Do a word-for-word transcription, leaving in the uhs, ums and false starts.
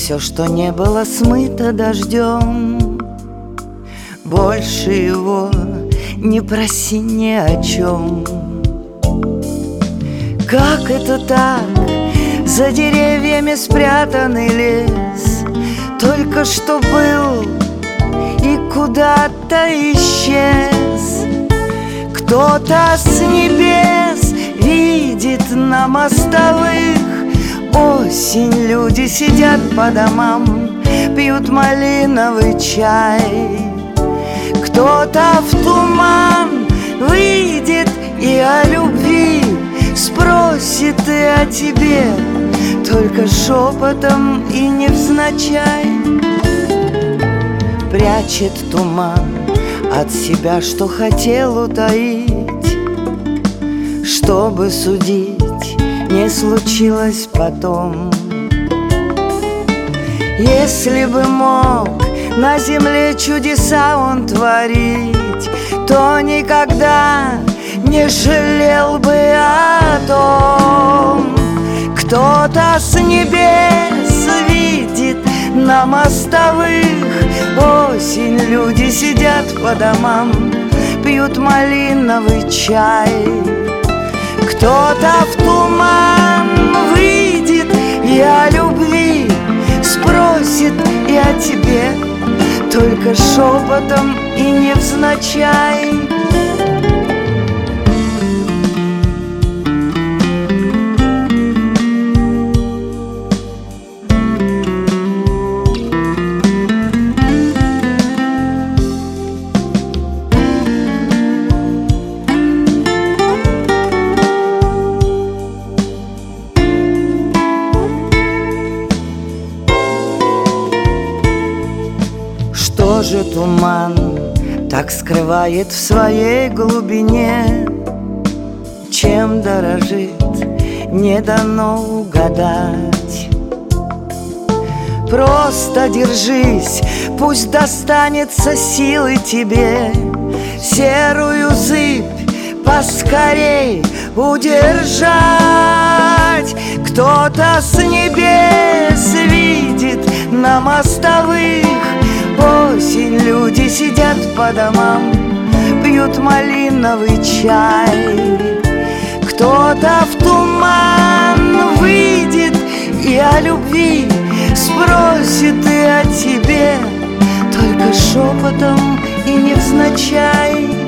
все, что не было смыто дождем. Больше его не проси ни о чем. Как это так? За деревьями спрятанный лес только что был и куда-то исчез. Кто-то с небес видит на мостовых осень. Люди сидят по домам, пьют малиновый чай. Кто-то в туман выйдет и о любви спросит, и о тебе, только шепотом и невзначай. Прячет туман от себя, что хотел утаить, чтобы судить не случилось потом. Если бы мог на земле чудеса он творить, то никогда не жалел бы о том. Кто-то с небес видит на мостовых осень. Люди сидят по домам, пьют малиновый чай. Кто-то в туман выйдет и о любви спросит, и о тебе, только шепотом и невзначай. Что же туман так скрывает в своей глубине? Чем дорожит, не дано угадать. Просто держись, пусть достанется силы тебе серую зыбь поскорей удержать. Кто-то с небес видит на мостовых осень. Люди сидят по домам, пьют малиновый чай. Кто-то в туман выйдет и о любви спросит, и о тебе, только шепотом и невзначай.